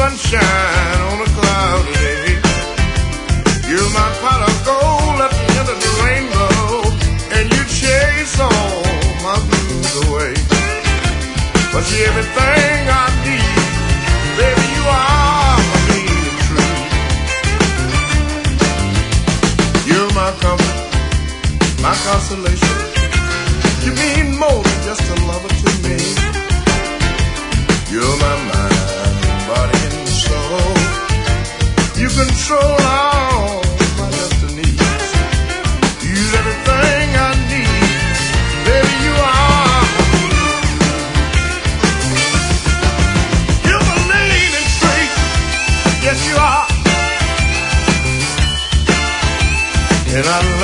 sunshine on a cloudy day. You're my pot of gold at the end of the rainbow, and you chase all my blues away. But you're everything I need, baby, you are my main and true. You're my comfort, my consolation. You mean more than just a lover to me. You're my mind, body, and soul. You control all my destinies. You're everything I need, baby, you are. You're my lane and straight, yes you are. And I